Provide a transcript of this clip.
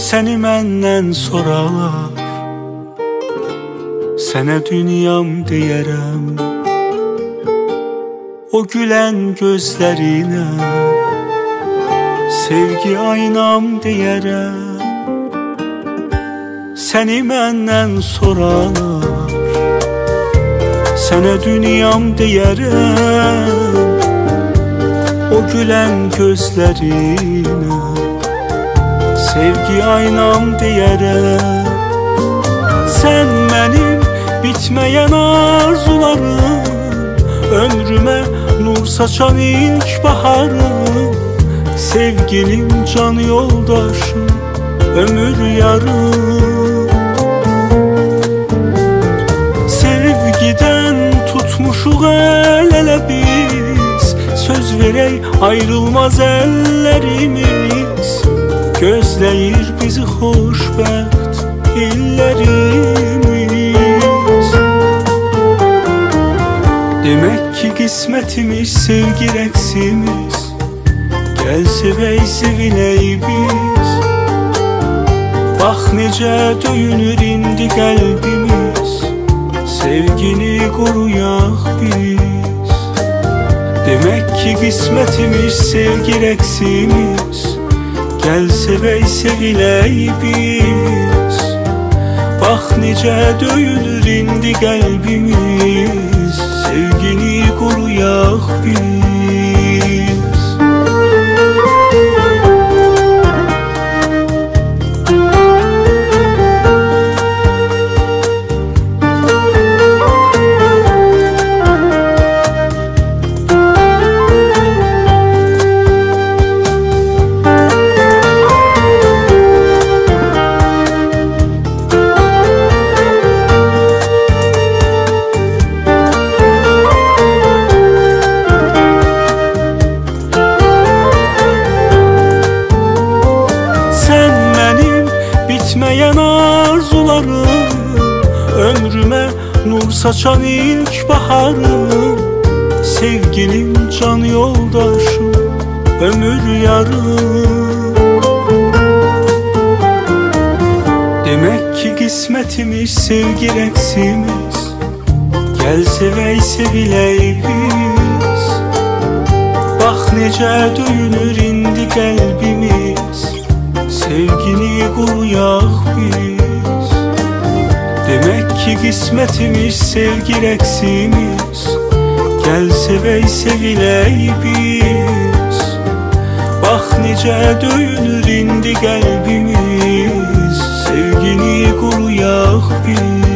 Səni məndən soralar, sənə dünyam deyərəm. O gülən gözlərinə sevgi aynam deyərəm. Səni məndən soralar, sənə dünyam deyərəm. O gülən gözlərinə sevgi aynam deyərəm. Sən mənim bitməyən arzularım, ömrümə nur saçan ilk baharım. Sevgilim, can yoldaşım, ömür yarım. Sevgiden tutmuşuq el-ele biz, söz verək ayrılmaz əllərimiz. Gözləyir bizi xoşbəxt illərimiz. Demək ki qismətimiz sevgi rəqsimiz, gəl sevək sevilək biz. Bax necə döyünür indi qəlbimiz, sevgini qoruyaq biz. Demək ki qismətimiz sevgi rəqsimiz, gəl sevək sevilək biz. Bax necə döyünür indi qəlbimiz, sevgini qoruyaq biz. Bitməyən arzularım, ömrümə nur saçan ilk baharım. Sevgilim, can yoldaşım, ömür yarım. Demək ki qismətimiz sevgi rəqsimiz, gəl sevək sevilək biz. Bax necə döyünür indi qəlbimiz, sevgini qoruyaq biz. Demək ki qismətimiz sevgi rəqsimiz, gəl sevək sevilək biz. Bax necə döyünür indi qəlbimiz, sevgini qoruyaq biz.